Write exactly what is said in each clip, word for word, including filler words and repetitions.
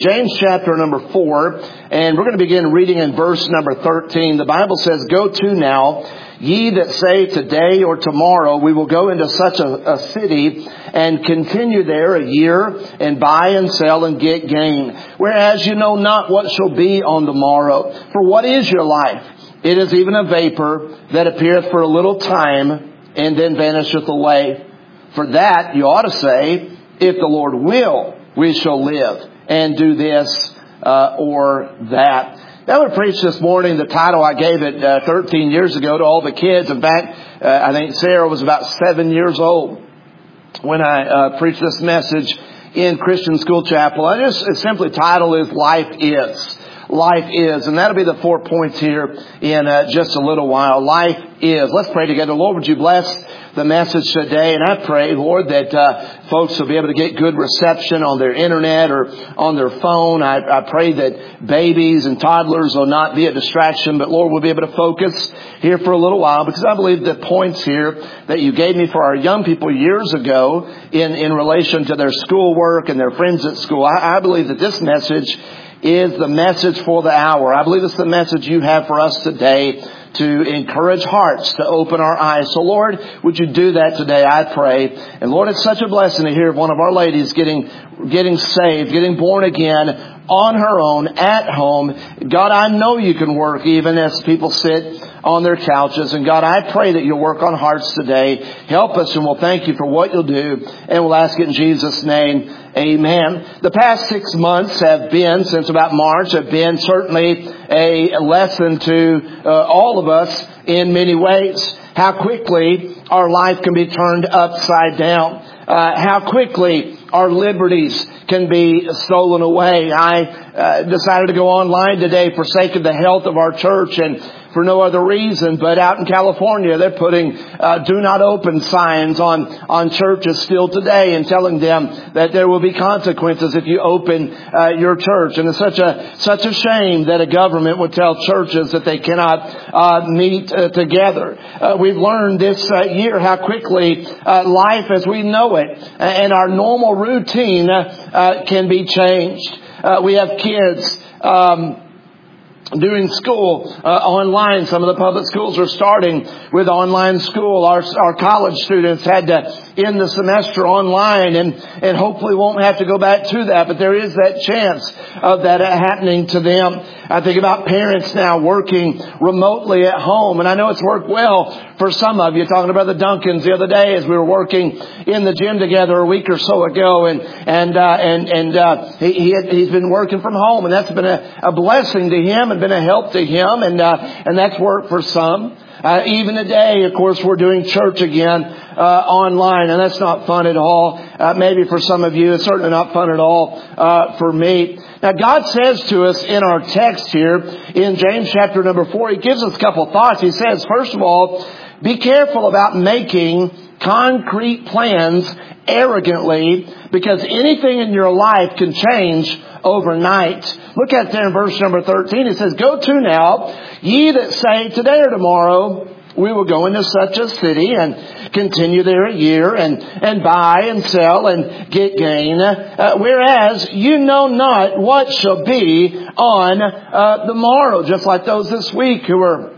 James chapter number four, and we're going to begin reading in verse number thirteen. The Bible says, "Go to now, ye that say today or tomorrow we will go into such a, a city and continue there a year and buy and sell and get gain. Whereas you know not what shall be on the morrow. For what is your life? It is even a vapor that appeareth for a little time and then vanisheth away. For that you ought to say, if the Lord will, we shall live and do this uh, or that." I would preach this morning. The title I gave it uh, thirteen years ago to all the kids. In fact, uh, I think Sarah was about seven years old when I uh, preached this message in Christian School Chapel. I just it's simply title is "Life Is." Life is. And that'll be the four points here in uh, just a little while. Life is. Let's pray together. Lord, would you bless the message today? And I pray, Lord, that uh, folks will be able to get good reception on their internet or on their phone. I, I pray that babies and toddlers will not be a distraction, but Lord, we'll be able to focus here for a little while, because I believe the points here that you gave me for our young people years ago in, in relation to their schoolwork and their friends at school, I, I believe that this message is the message for the hour. I believe it's the message you have for us today to encourage hearts, to open our eyes. So Lord, would you do that today, I pray. And Lord, it's such a blessing to hear of one of our ladies getting getting saved, getting born again on her own, at home. God, I know you can work even as people sit on their couches. And God, I pray that you'll work on hearts today. Help us, and we'll thank you for what you'll do. And we'll ask it in Jesus' name. Amen. The past six months have been, since about March, have been certainly a lesson to uh, all of us in many ways. How quickly our life can be turned upside down. Uh, how quickly our liberties can be stolen away. I uh, decided to go online today for sake of the health of our church and for no other reason, but out in California, they're putting uh, do not open signs on, on churches still today and telling them that there will be consequences if you open uh, your church. And it's such a, such a shame that a government would tell churches that they cannot uh, meet uh, together. Uh, we've learned this uh, year how quickly uh, life as we know it and our normal routine uh, uh, can be changed. Uh, we have kids Um, doing school uh, online. Some of the public schools are starting with online school. Our our college students had to end the semester online, and and hopefully won't have to go back to that. But there is that chance of that happening to them. I think about parents now working remotely at home, and I know it's worked well for some of you. Talking about the Duncans the other day as we were working in the gym together a week or so ago, and and uh, and and uh, he, he had, he's been working from home, and that's been a, a blessing to him and been a help to him, and uh, and that's worked for some. Uh, even today, of course, we're doing church again uh, online, and that's not fun at all. Uh, maybe for some of you, it's certainly not fun at all uh, for me. Now, God says to us in our text here in James chapter number four, He gives us a couple of thoughts. He says, first of all, be careful about making concrete plans arrogantly, because anything in your life can change overnight. Look at there in verse number thirteen. It says, "Go to now, ye that say today or tomorrow we will go into such a city and continue there a year and, and buy and sell and get gain. Uh, whereas you know not what shall be on uh, the morrow." Just like those this week who were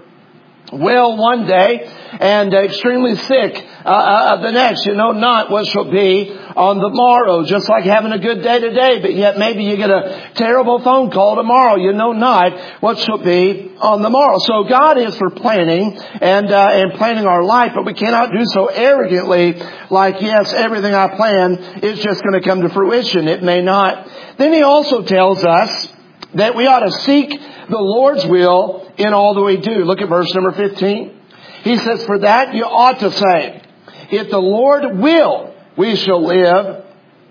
well one day and extremely sick uh, uh, the next. You know not what shall be on the morrow. Just like having a good day today, but yet maybe you get a terrible phone call tomorrow. You know not what shall be on the morrow. So God is for planning and uh, and planning our life, but we cannot do so arrogantly like, yes, everything I plan is just going to come to fruition. It may not. Then He also tells us that we ought to seek the Lord's will in all that we do. Look at verse number fifteen. He says, "For that you ought to say, if the Lord will, we shall live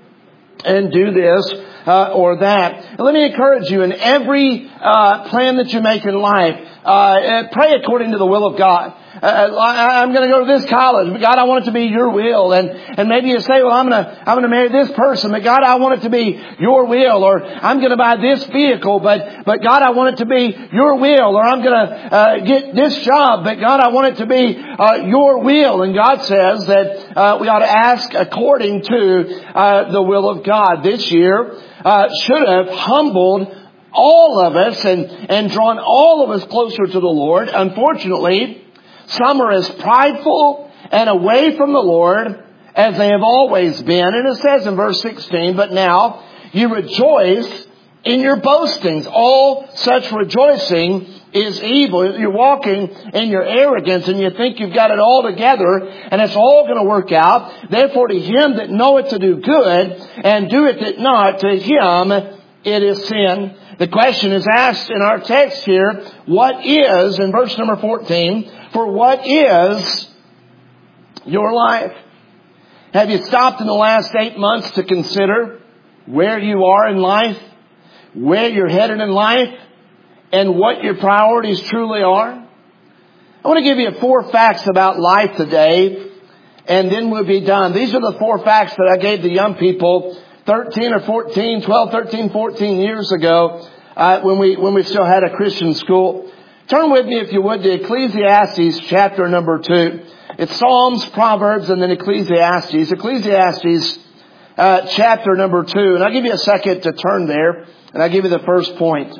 and do this uh, or that." And let me encourage you, in every uh, plan that you make in life, uh, pray according to the will of God. Uh, I'm going to go to this college, but God, I want it to be your will. And and maybe you say, well, I'm going to I'm going to marry this person, but God, I want it to be your will. Or I'm going to buy this vehicle, but but God, I want it to be your will. Or I'm going to uh, get this job, but God, I want it to be uh, your will. And God says that uh, we ought to ask according to uh, the will of God. This year, uh, should have humbled all of us and, and drawn all of us closer to the Lord. Unfortunately, some are as prideful and away from the Lord as they have always been. And it says in verse sixteen, but now you rejoice in your boastings. All such rejoicing is evil. You're walking in your arrogance and you think you've got it all together and it's all going to work out. Therefore to him that knoweth to do good and doeth it not, to him it is sin. The question is asked in our text here, what is, in verse number fourteen, for what is your life? Have you stopped in the last eight months to consider where you are in life, where you're headed in life, and what your priorities truly are? I want to give you four facts about life today, and then we'll be done. These are the four facts that I gave the young people thirteen or fourteen, twelve, thirteen, fourteen years ago, uh, when we, when we still had a Christian school. Turn with me, if you would, to Ecclesiastes chapter number two. It's Psalms, Proverbs, and then Ecclesiastes. Ecclesiastes uh, chapter number two. And I'll give you a second to turn there, and I'll give you the first point.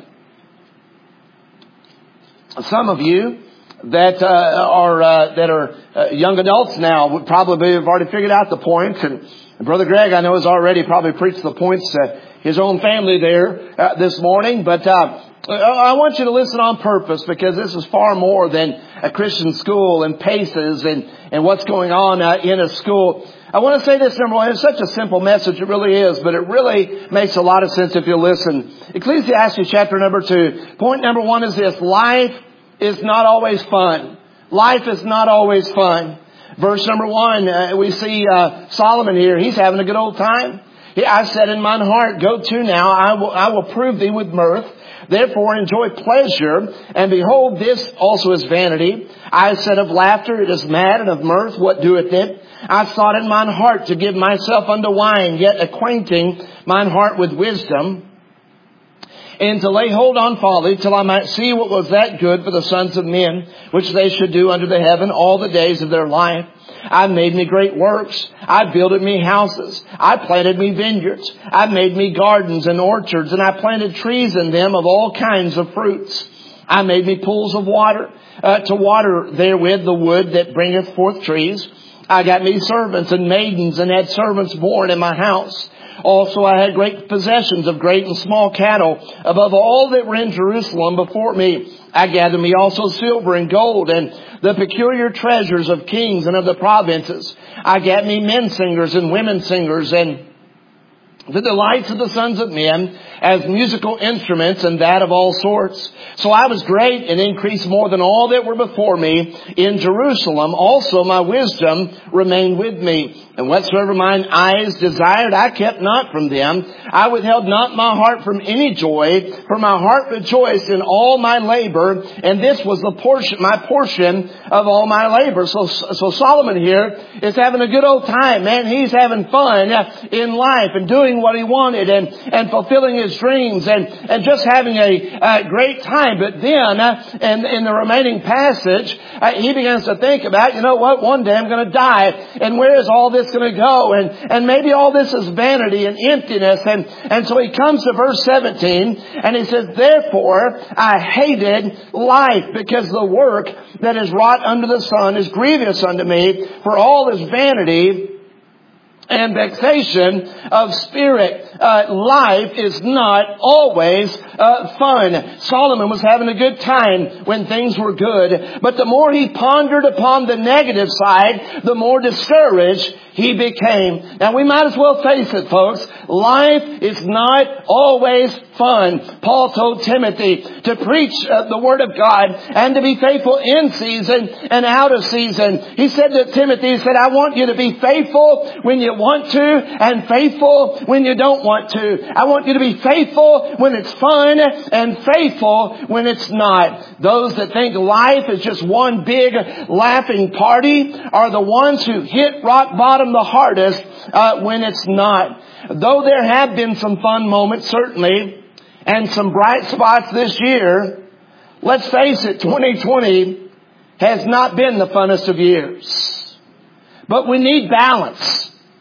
Some of you that uh, are uh, that are uh, young adults now would probably have already figured out the points. And Brother Greg, I know, has already probably preached the points to his own family there uh, this morning. But uh, I want you to listen on purpose, because this is far more than a Christian school and paces and, and what's going on uh, in a school. I want to say this, number one. It's such a simple message. It really is. But it really makes a lot of sense if you listen. Ecclesiastes chapter number two. Point number one is this. Life is not always fun. Life is not always fun. Verse number one, uh, we see uh, Solomon here. He's having a good old time. He, I said in mine heart, go to now. I will, I will prove thee with mirth. Therefore enjoy pleasure. And behold, this also is vanity. I said of laughter, it is mad, and of mirth, what doeth it? I thought in mine heart to give myself unto wine, yet acquainting mine heart with wisdom, and to lay hold on folly, till I might see what was that good for the sons of men, which they should do under the heaven all the days of their life. I made me great works. I builded me houses. I planted me vineyards. I made me gardens and orchards, and I planted trees in them of all kinds of fruits. I made me pools of water, uh, to water therewith the wood that bringeth forth trees. I got me servants and maidens, and had servants born in my house. Also I had great possessions of great and small cattle, above all that were in Jerusalem before me. I gathered me also silver and gold, and the peculiar treasures of kings and of the provinces. I got me men singers and women singers, and the delights of the sons of men as musical instruments, and that of all sorts. So I was great and increased more than all that were before me in Jerusalem. Also my wisdom remained with me. And whatsoever mine eyes desired, I kept not from them. I withheld not my heart from any joy, for my heart rejoiced in all my labor. And this was the portion, my portion of all my labor. So, so Solomon here is having a good old time, man. He's having fun in life and doing what he wanted, and, and fulfilling his dreams, and, and just having a, a great time. But then, uh, in, in the remaining passage, uh, he begins to think about, you know what, one day I'm going to die, and where is all this going to go? And, and maybe all this is vanity and emptiness. And, and so he comes to verse seventeen, and he says, therefore I hated life, because the work that is wrought under the sun is grievous unto me, for all is vanity and vexation of spirit. Uh, life is not always uh, fun. Solomon was having a good time when things were good, but the more he pondered upon the negative side, the more discouraged he became. Now we might as well face it, folks. Life is not always fun. Paul told Timothy to preach uh, the Word of God and to be faithful in season and out of season. He said to Timothy, he said, I want you to be faithful when you want to, and faithful when you don't want to. I want you to be faithful when it's fun, and faithful when it's not. Those that think life is just one big laughing party are the ones who hit rock bottom the hardest uh, when it's not. Though there have been some fun moments, certainly, and some bright spots this year, let's face it, twenty twenty has not been the funnest of years. But we need balance.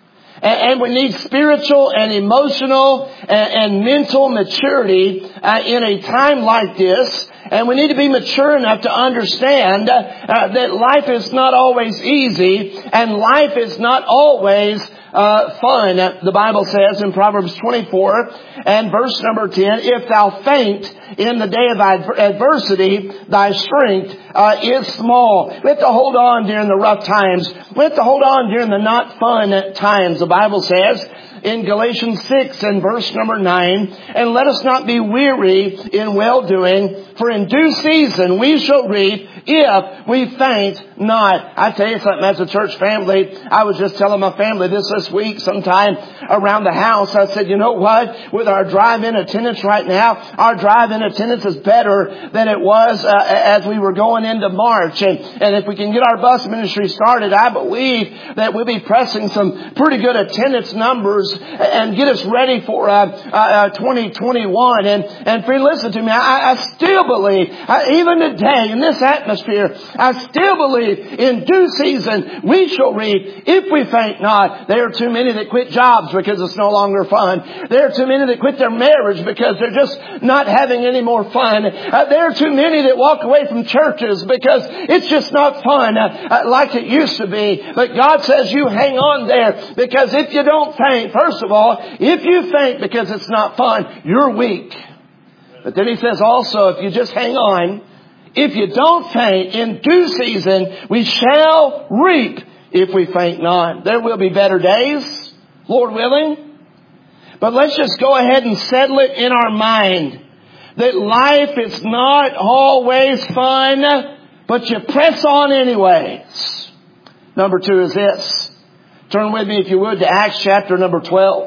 And we need spiritual and emotional and mental maturity in a time like this. And we need to be mature enough to understand that life is not always easy and life is not always Uh, fun. The Bible says in Proverbs twenty-four and verse number ten, if thou faint in the day of adver- adversity, thy strength uh, is small. We have to hold on during the rough times. We have to hold on during the not fun times. The Bible says in Galatians six and verse number nine, and let us not be weary in well-doing, for in due season we shall reap if we faint not. I tell you something, as a church family, I was just telling my family this this week sometime around the house. I said, you know what? With our drive-in attendance right now, our drive-in attendance is better than it was uh, as we were going into March. And, and if we can get our bus ministry started, I believe that we'll be pressing some pretty good attendance numbers and get us ready for uh, uh, twenty twenty-one. And, and friend, listen to me. I, I still believe, uh, even today in this atmosphere, I still believe in due season we shall reap if we faint not. There are too many that quit jobs because it's no longer fun. There are too many that quit their marriage because they're just not having any more fun. Uh, there are too many that walk away from churches because it's just not fun uh, uh, like it used to be. But God says you hang on there, because if you don't faint, first of all, if you faint because it's not fun, you're weak. But then He says also, if you just hang on, if you don't faint, in due season we shall reap if we faint not. There will be better days, Lord willing. But let's just go ahead and settle it in our mind that life is not always fun, but you press on anyways. Number two is this. Turn with me, if you would, to Acts chapter number twelve.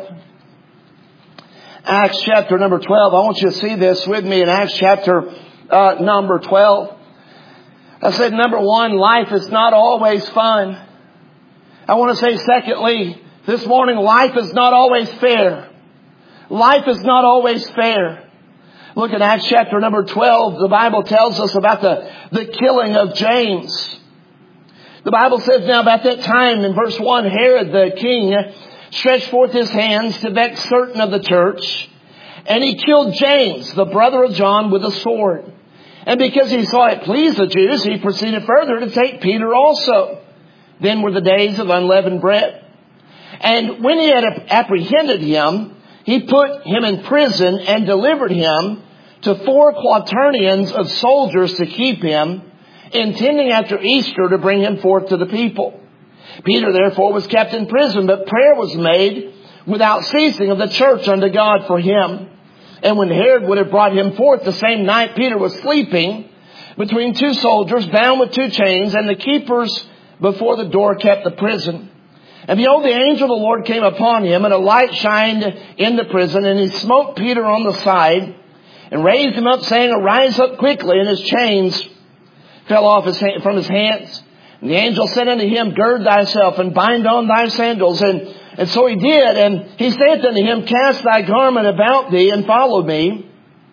Acts chapter number twelve. I want you to see this with me in Acts chapter uh, number twelve. I said, number one, life is not always fun. I want to say, secondly, this morning, life is not always fair. Life is not always fair. Look at Acts chapter number twelve. The Bible tells us about the, the killing of James. The Bible says, now about that time in verse one, Herod the king stretched forth his hands to vex certain of the church, and he killed James, the brother of John, with a sword. And because he saw it please the Jews, he proceeded further to take Peter also. Then were the days of unleavened bread. And when he had apprehended him, he put him in prison and delivered him to four quaternions of soldiers to keep him, intending after Easter to bring him forth to the people. Peter therefore was kept in prison, but prayer was made without ceasing of the church unto God for him. And when Herod would have brought him forth the same night, Peter was sleeping between two soldiers, bound with two chains, and the keepers before the door kept the prison. And behold, the angel of the Lord came upon him, and a light shined in the prison, and he smote Peter on the side, and raised him up, saying, arise up quickly, and his chains fell off his hand, from his hands. And the angel said unto him, gird thyself, and bind on thy sandals. And, and so he did, and he saith unto him, cast thy garment about thee, and follow me.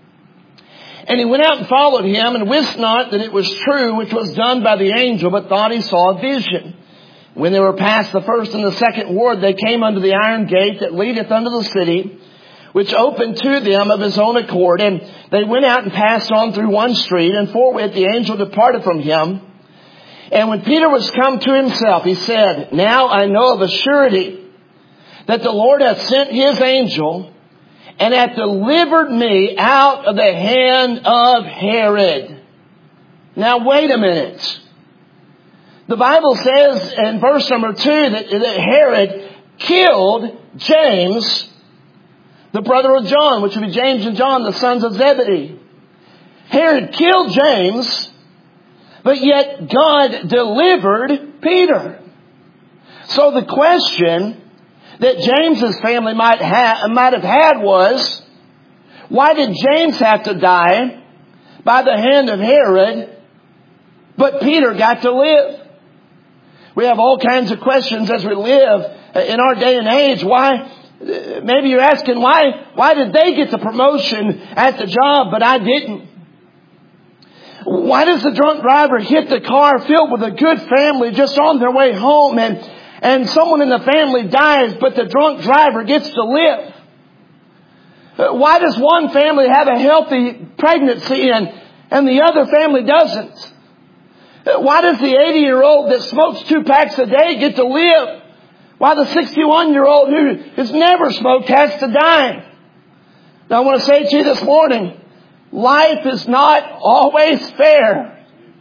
And he went out and followed him, and wist not that it was true which was done by the angel, but thought he saw a vision. When they were past the first and the second ward, they came unto the iron gate that leadeth unto the city, which opened to them of his own accord. And they went out and passed on through one street, and forthwith the angel departed from him. And when Peter was come to himself, he said, now I know of a surety that the Lord hath sent his angel, and hath delivered me out of the hand of Herod. Now wait a minute. The Bible says in verse number two that, that Herod killed James, the brother of John, which would be James and John, the sons of Zebedee. Herod killed James, but yet God delivered Peter. So the question that James's family might have, might have had was, why did James have to die by the hand of Herod, but Peter got to live? We have all kinds of questions as we live in our day and age. Why? Maybe you're asking, why, why did they get the promotion at the job, but I didn't? Why does the drunk driver hit the car filled with a good family just on their way home, and and someone in the family dies, but the drunk driver gets to live? Why does one family have a healthy pregnancy and, and the other family doesn't? Why does the eighty-year-old that smokes two packs a day get to live? Why the sixty-one-year-old who has never smoked has to die? Now I want to say to you this morning, life is not always fair.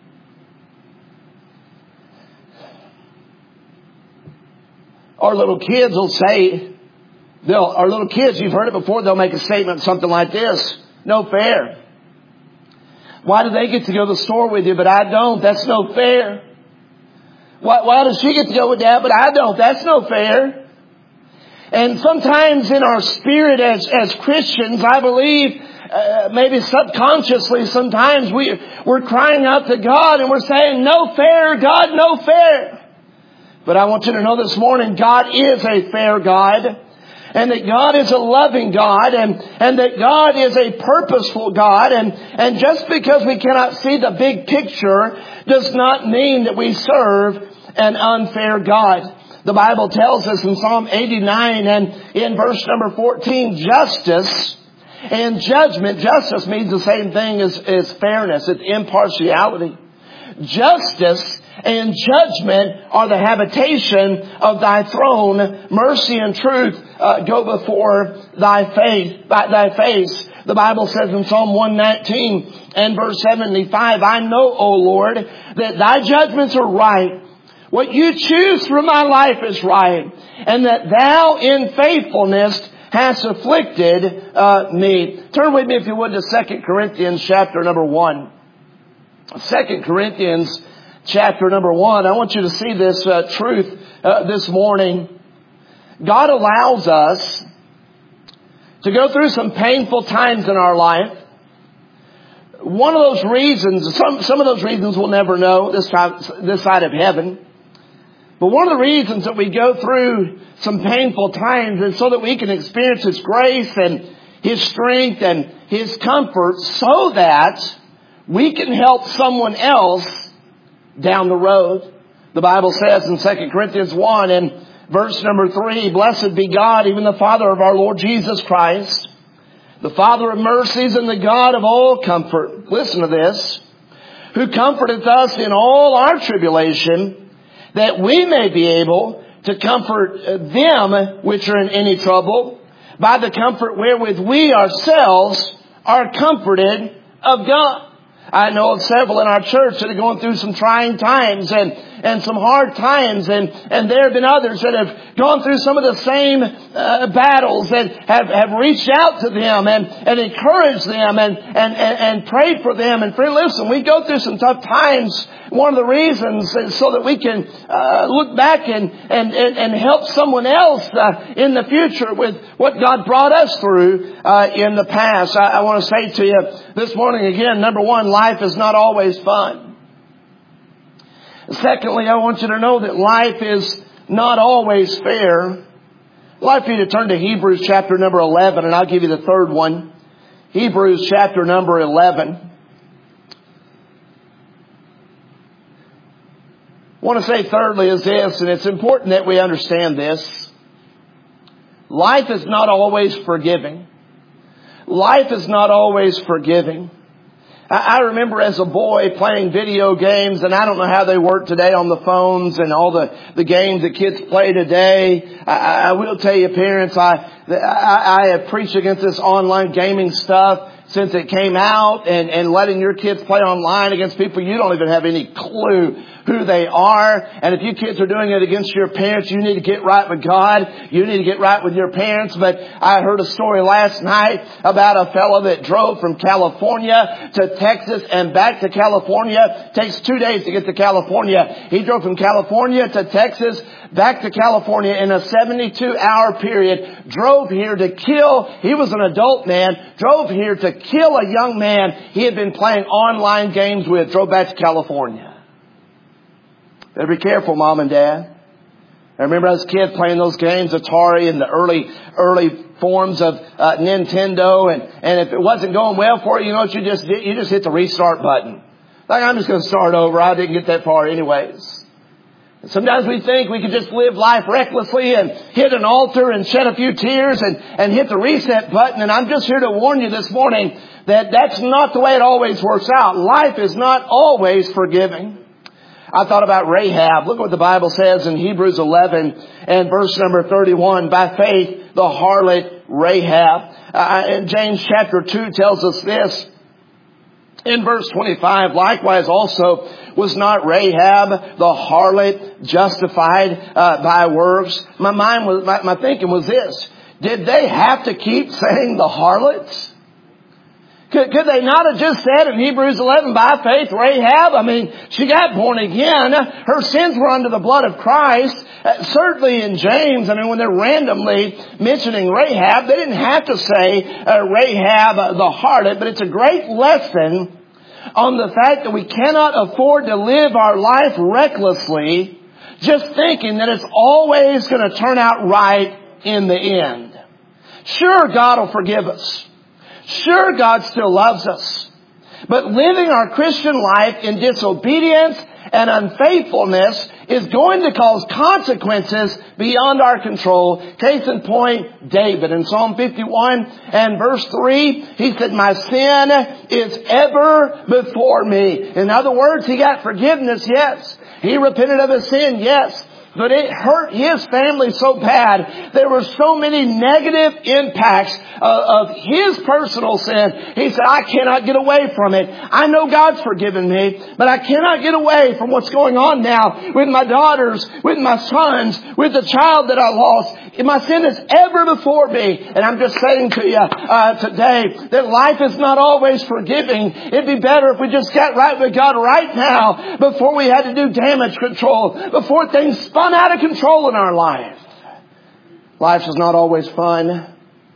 Our little kids will say, they'll, our little kids, you've heard it before, they'll make a statement, something like this: no fair. Why do they get to go to the store with you, but I don't? That's no fair. Why, why does she get to go with Dad, but I don't? That's no fair. And sometimes in our spirit as, as Christians, I believe, uh, maybe subconsciously, sometimes we, we're crying out to God and we're saying, no fair, God, no fair. But I want you to know this morning, God is a fair God. And that God is a loving God, and, and that God is a purposeful God. And, and just because we cannot see the big picture does not mean that we serve an unfair God. The Bible tells us in Psalm eighty-nine and in verse number fourteen, justice and judgment. Justice means the same thing as, as fairness. It's impartiality. Justice and judgment are the habitation of thy throne. Mercy and truth uh, go before thy face. Thy face. The Bible says in Psalm one nineteen and verse seventy-five, I know, O Lord, that thy judgments are right. What you choose for my life is right, and that thou in faithfulness hast afflicted uh, me. Turn with me, if you would, to Second Corinthians chapter number one. Second Corinthians chapter number one. I want you to see this uh, truth uh, this morning. God allows us to go through some painful times in our life. One of those reasons, some, some of those reasons we'll never know this side, this side of heaven. But one of the reasons that we go through some painful times is so that we can experience His grace and His strength and His comfort, so that we can help someone else down the road. The Bible says in Second Corinthians one and verse number three, blessed be God, even the Father of our Lord Jesus Christ, the Father of mercies and the God of all comfort. Listen to this. Who comforteth us in all our tribulation, that we may be able to comfort them which are in any trouble, by the comfort wherewith we ourselves are comforted of God. I know of several in our church that are going through some trying times and, and some hard times. And, and there have been others that have gone through some of the same uh, battles and have, have reached out to them and, and encouraged them and, and, and, and prayed for them. And friend, listen, we go through some tough times. One of the reasons is so that we can uh, look back and, and, and, and help someone else uh, in the future with what God brought us through uh, in the past. I, I want to say to you this morning again, number one, life is not always fun. Secondly, I want you to know that life is not always fair. I'd like for you to turn to Hebrews chapter number eleven, and I'll give you the third one. Hebrews chapter number eleven. I want to say thirdly is this, and it's important that we understand this. Life is not always forgiving. Life is not always forgiving. I remember as a boy playing video games, and I don't know how they work today on the phones and all the, the games that kids play today. I, I will tell you, parents, I, I, I have preached against this online gaming stuff since it came out, and, and letting your kids play online against people you don't even have any clue who they are. And if you kids are doing it against your parents, you need to get right with God. You need to get right with your parents. But I heard a story last night about a fellow that drove from California to Texas and back to California. It takes two days to get to California. He drove from California to Texas, back to California in a seventy-two hour period. Drove here to kill, he was an adult man, drove here to kill a young man he had been playing online games with. Drove back to California. Better be careful, Mom and Dad. I remember as a kid playing those games, Atari and the early, early forms of uh, Nintendo. And, and if it wasn't going well for you, you know what you just did? You just hit the restart button. Like, I'm just going to start over. I didn't get that far anyways. Sometimes we think we can just live life recklessly and hit an altar and shed a few tears and, and hit the reset button. And I'm just here to warn you this morning that that's not the way it always works out. Life is not always forgiving. I thought about Rahab. Look what the Bible says in Hebrews eleven and verse number thirty-one. By faith, the harlot Rahab. Uh, and James chapter two tells us this. In verse twenty-five, likewise also was not Rahab the harlot justified uh, by works? My mind was, my, my thinking was this: did they have to keep saying the harlots? Could, could they not have just said in Hebrews eleven, by faith Rahab? I mean, she got born again. Her sins were under the blood of Christ. Uh, certainly in James, I mean, when they're randomly mentioning Rahab, they didn't have to say uh, Rahab uh, the harlot, but it's a great lesson on the fact that we cannot afford to live our life recklessly, just thinking that it's always going to turn out right in the end. Sure, God will forgive us. Sure, God still loves us. But living our Christian life in disobedience and unfaithfulness is going to cause consequences beyond our control. Case in point, David in Psalm fifty-one and verse three, he said, my sin is ever before me. In other words, he got forgiveness, yes. He repented of his sin, yes. But it hurt his family so bad. There were so many negative impacts of, of his personal sin. He said, I cannot get away from it. I know God's forgiven me, but I cannot get away from what's going on now with my daughters, with my sons, with the child that I lost. My sin is ever before me. And I'm just saying to you uh, today that life is not always forgiving. It'd be better if we just got right with God right now before we had to do damage control, before things spun out of control in our life. Life is not always fun.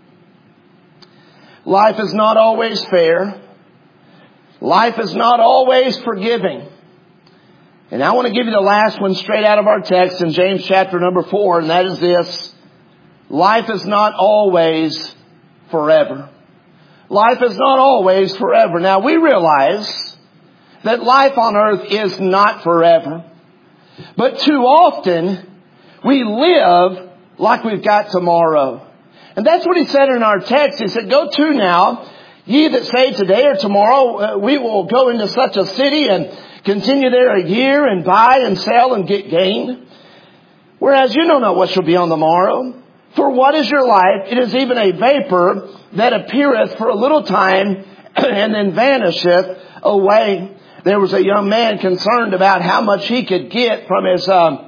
Life is not always fair. Life is not always forgiving. And I want to give you the last one straight out of our text in James chapter number four, and that is this. Life is not always forever. Life is not always forever. Now we realize that life on earth is not forever. But too often, we live like we've got tomorrow. And that's what he said in our text. He said, go to now, ye that say today or tomorrow, uh, we will go into such a city and continue there a year and buy and sell and get gain. Whereas you don't know what shall be on the morrow. For what is your life? It is even a vapor that appeareth for a little time and then vanisheth away. There was a young man concerned about how much he could get from his um,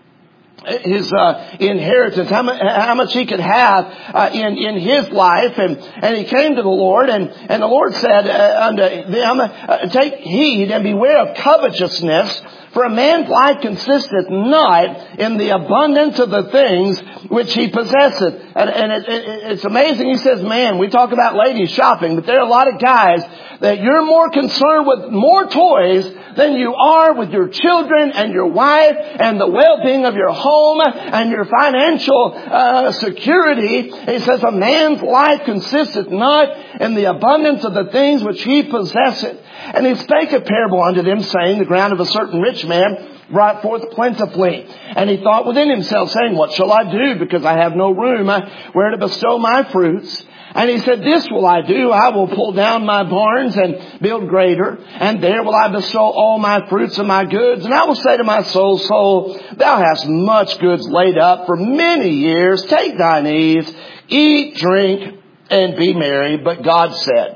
his uh, inheritance, how much, how much he could have uh, in in his life, and and he came to the Lord, and and the Lord said uh, unto them, uh, take heed and beware of covetousness. For a man's life consisteth not in the abundance of the things which he possesseth. And, and it, it, it's amazing. He says, man, we talk about ladies shopping, but there are a lot of guys that you're more concerned with more toys than you are with your children and your wife and the well-being of your home and your financial uh, security. He says, a man's life consisteth not in the abundance of the things which he possesseth. And he spake a parable unto them, saying, the ground of a certain rich man brought forth plentifully. And he thought within himself, saying, what shall I do? Because I have no room where to bestow my fruits. And he said, this will I do. I will pull down my barns and build greater. And there will I bestow all my fruits and my goods. And I will say to my soul, soul, thou hast much goods laid up for many years. Take thine ease, eat, drink, and be merry. But God said,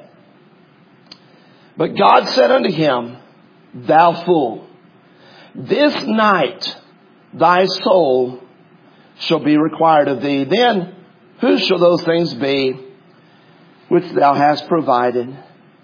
But God said unto him, thou fool, this night thy soul shall be required of thee. Then whose shall those things be which thou hast provided?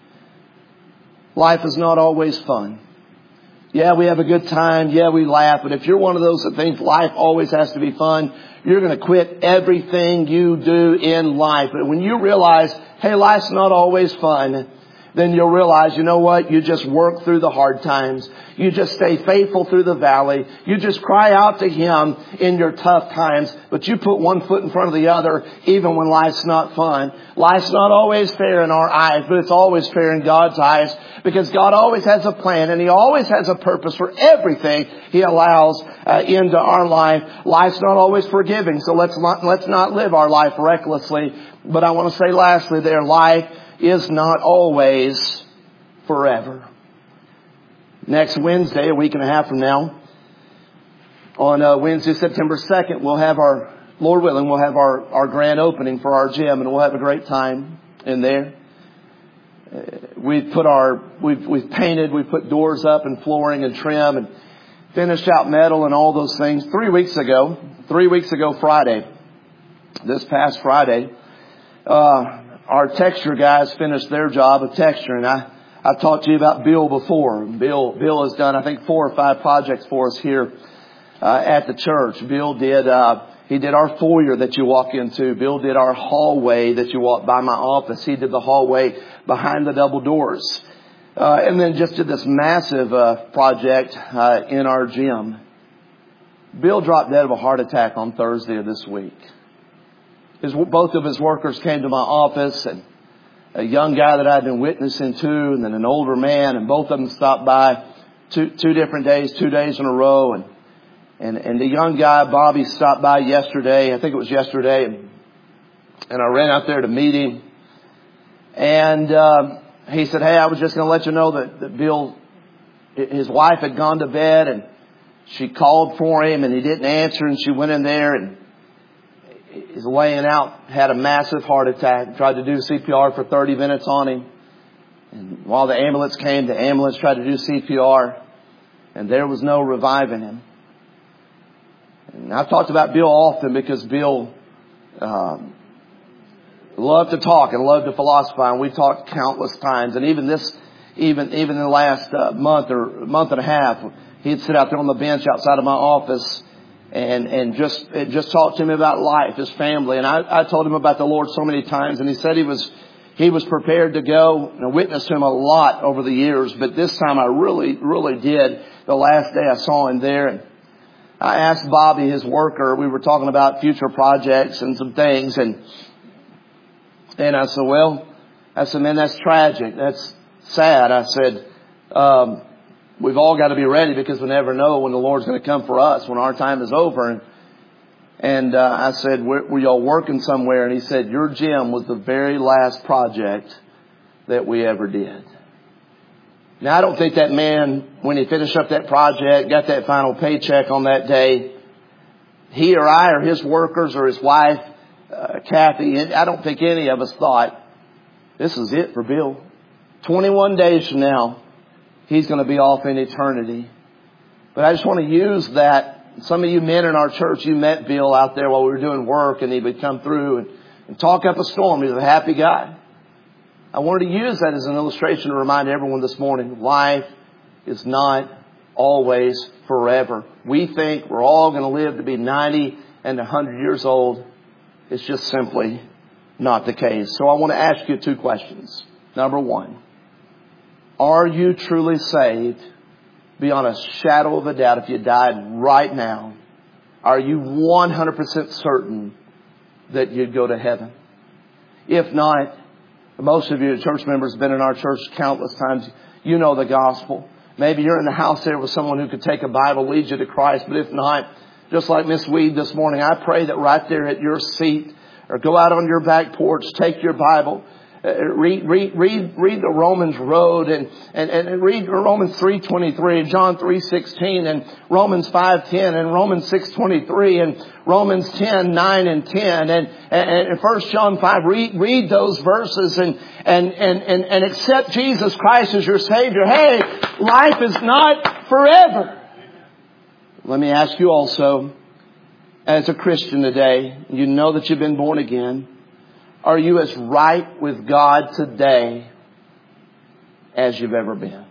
Life is not always fun. Yeah, we have a good time. Yeah, we laugh. But if you're one of those that thinks life always has to be fun, you're going to quit everything you do in life. But when you realize, hey, life's not always fun, then you'll realize, you know what? You just work through the hard times. You just stay faithful through the valley. You just cry out to Him in your tough times. But you put one foot in front of the other even when life's not fun. Life's not always fair in our eyes, but it's always fair in God's eyes. Because God always has a plan and He always has a purpose for everything He allows uh, into our life. Life's not always forgiving, so let's not, let's not live our life recklessly. But I want to say lastly there, life is not always forever. Next Wednesday, a week and a half from now, on uh, Wednesday, September second, we'll have our, Lord willing, we'll have our, our grand opening for our gym, and we'll have a great time in there. Uh, we've put our, we've, we've painted, we've put doors up and flooring and trim and finished out metal and all those things. Three weeks ago, three weeks ago Friday, this past Friday, uh, our texture guys finished their job of texturing. I, I've talked to you about Bill before. Bill, Bill has done, I think, four or five projects for us here, uh, at the church. Bill did, uh, he did our foyer that you walk into. Bill did our hallway that you walk by my office. He did the hallway behind the double doors. Uh, and then just did this massive, uh, project, uh, in our gym. Bill dropped dead of a heart attack on Thursday of this week. His, both of his workers came to my office, and a young guy that I'd been witnessing to, and then an older man, and both of them stopped by two, two different days, two days in a row. And, and, and the young guy, Bobby, stopped by yesterday. I think it was yesterday. And, and I ran out there to meet him. And, uh, he said, hey, I was just going to let you know that, that Bill, his wife had gone to bed, and she called for him, and he didn't answer, and she went in there, and he's laying out, had a massive heart attack, tried to do C P R for thirty minutes on him. And while the ambulance came, the ambulance tried to do C P R, and there was no reviving him. And I've talked about Bill often because Bill um, loved to talk and loved to philosophize, and we talked countless times. And even this, even even in the last uh, month or month and a half, he'd sit out there on the bench outside of my office and and just just talk to him about life, his family. And I, I told him about the Lord so many times, and he said he was he was prepared to go. And I witnessed him a lot over the years, but this time I really, really did. The last day I saw him there, and I asked Bobby, his worker, we were talking about future projects and some things, and and I said, well, I said, man, that's tragic. That's sad. I said, um, we've all got to be ready because we never know when the Lord's going to come for us, when our time is over. And, and uh, I said, were, were y'all working somewhere? And he said, your gym was the very last project that we ever did. Now, I don't think that man, when he finished up that project, got that final paycheck on that day, he or I or his workers or his wife, uh, Kathy, I don't think any of us thought, this is it for Bill. twenty-one days from now, he's going to be off in eternity. But I just want to use that. Some of you men in our church, you met Bill out there while we were doing work, and he would come through and, and talk up a storm. He's a happy guy. I wanted to use that as an illustration to remind everyone this morning, life is not always forever. We think we're all going to live to be ninety and one hundred years old. It's just simply not the case. So I want to ask you two questions. Number one, are you truly saved beyond a shadow of a doubt? If you died right now, are you one hundred percent certain that you'd go to heaven? If not, most of you church members have been in our church countless times. You know the gospel. Maybe you're in the house there with someone who could take a Bible, lead you to Christ. But if not, just like Miss Weed this morning, I pray that right there at your seat, or go out on your back porch, take your Bible, Uh, read, read, read, read the Romans Road and, and, and read Romans three twenty-three, John three sixteen, and Romans five ten, and Romans six twenty-three, and Romans ten nine and ten, and, and, and First John five. Read, read those verses and, and, and, and, and accept Jesus Christ as your Savior. Hey, life is not forever. Let me ask you also, as a Christian today, you know that you've been born again. Are you as right with God today as you've ever been?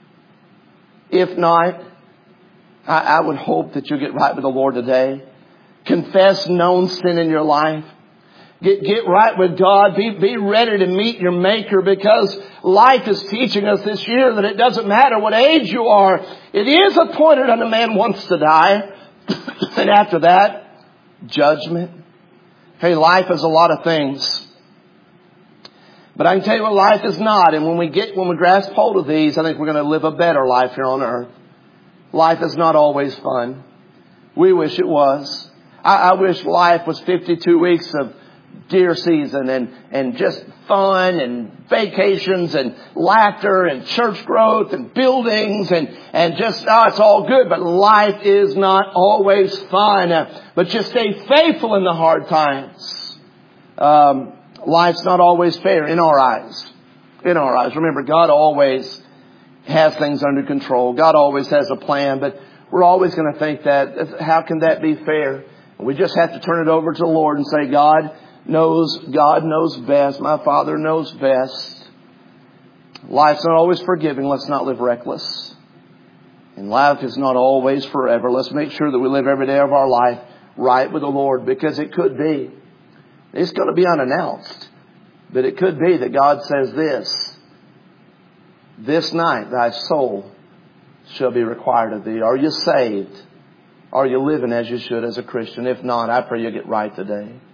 If not, I, I would hope that you get right with the Lord today. Confess known sin in your life. Get, get right with God. Be, be ready to meet your Maker, because life is teaching us this year that it doesn't matter what age you are. It is appointed unto man once to die. And after that, judgment. Hey, life is a lot of things. But I can tell you what life is not. And when we get, when we grasp hold of these, I think we're going to live a better life here on earth. Life is not always fun. We wish it was. I, I wish life was fifty-two weeks of deer season and, and just fun and vacations and laughter and church growth and buildings and, and just, oh, it's all good. But life is not always fun. But just stay faithful in the hard times. Um, life's not always fair in our eyes. In our eyes. Remember, God always has things under control. God always has a plan. But we're always going to think that, how can that be fair? We just have to turn it over to the Lord and say, God knows, God knows best. My Father knows best. Life's not always forgiving. Let's not live reckless. And life is not always forever. Let's make sure that we live every day of our life right with the Lord, because it could be. It's going to be unannounced. But it could be that God says this: this night thy soul shall be required of thee. Are you saved? Are you living as you should as a Christian? If not, I pray you get right today.